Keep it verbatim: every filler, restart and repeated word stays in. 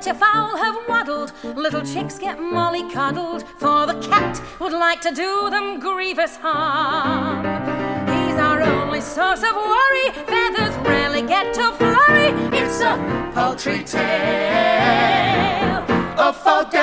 your fowl have waddled, little chicks get molly-coddled, for the cat would like to do them grievous harm. He's our only source of worry, feathers rarely get to flurry. It's a poultry tale of Fogle